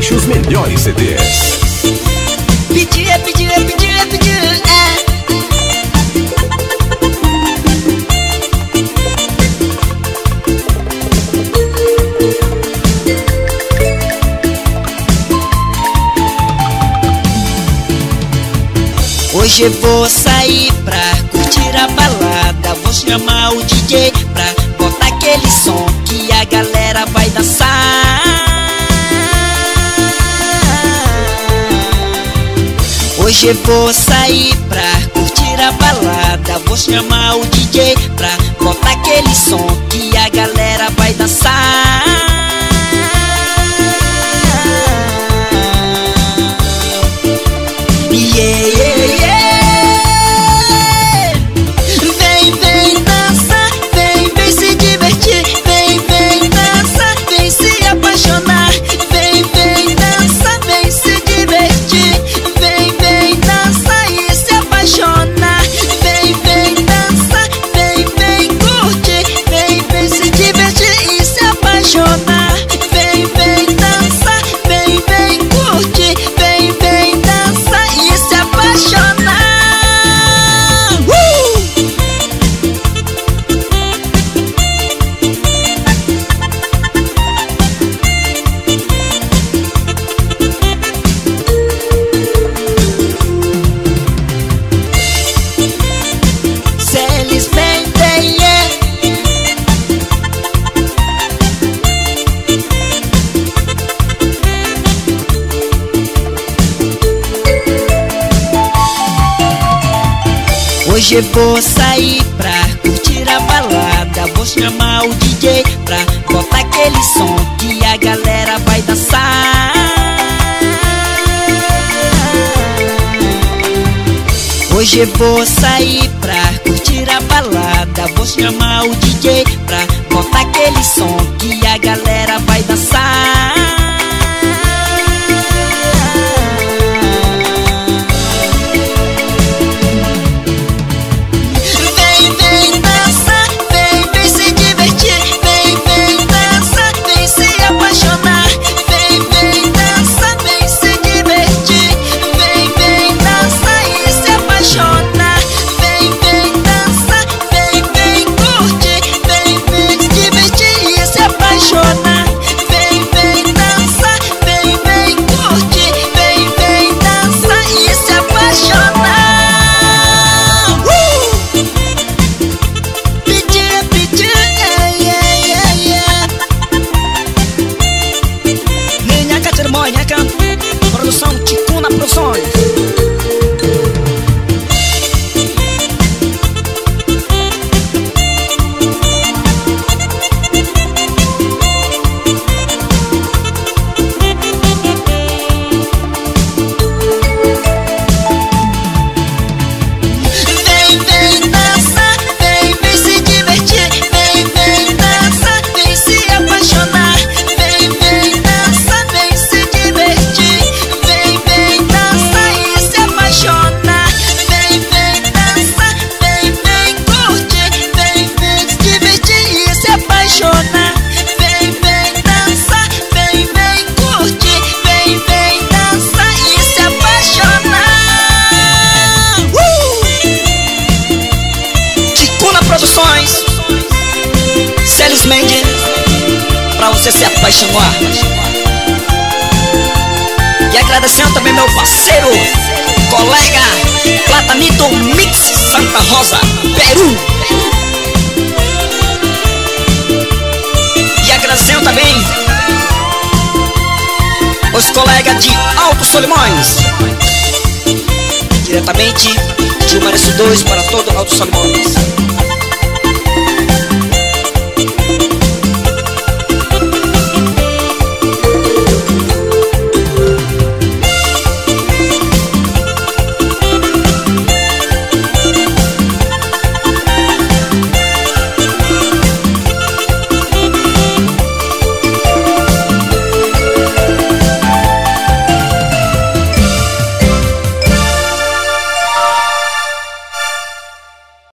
baixe os melhores CDs. Pedir, é pedir, é pedir, é pedir, Hoje eu vou sair pra curtir a balada. Vou chamar o DJ pra botar aquele som que a galera vai dançar. Hoje eu vou sair pra curtir a balada. Vou chamar o DJ pra botar aquele som que a galera vai dançar. Yeah, yeah, yeah. Vem, vem dançar, vem, vem se divertir. Vem, vem dançar, vem se apaixonar. Vem, vem dançar, vem se divertir. Vem, vem dançar e se apaixonar. Vem, vem dançar, vem, vem curtir. Vem, vem se divertir e se apaixonar. Vem, vem dançar, vem, vem curtir. Vem, vem dançar e se apaixonar. Celis Mendes, yeah. Hoje eu vou sair pra curtir a balada. Vou chamar o DJ pra botar aquele som que a galera vai dançar. Hoje eu vou sair pra curtir a balada. Vou chamar o DJ pra botar aquele som que a galera vai dançar. Vem, vem dançar, vem, vem se divertir. Vem, vem dançar, vem se apaixonar. Vem, vem dançar, vem se divertir. Vem, vem dançar e se apaixonar. Vem, vem dançar, vem, vem curtir. Vem, vem se divertir e se apaixonar. Vem, vem dançar, vem, vem curtir. Vem, vem dançar e se apaixonar. Pedir, pedir, yeah, yeah, yeah, yeah. Minhaca, Termonhaca, produção Ticuna Produções. Vem, vem dançar, vem, vem se divertir. Vem, vem dançar, vem se apaixonar. Vem, vem dançar, vem se divertir. Vem, vem dançar e se apaixonar. Vem, vem dançar, vem, vem curtir. Vem, vem se divertir e se apaixonar. Vem, vem dançar, vem, vem curtir. Vem, vem dançar e se apaixonar. Ticuna Produções, Celis Mendes, pra você se apaixonar. E agradecendo também meu parceiro, colega Platanito Mix Santa Rosa, Peru. E agradecendo também os colegas de Alto Solimões, diretamente de Umareço 2 para todo Alto Solimões.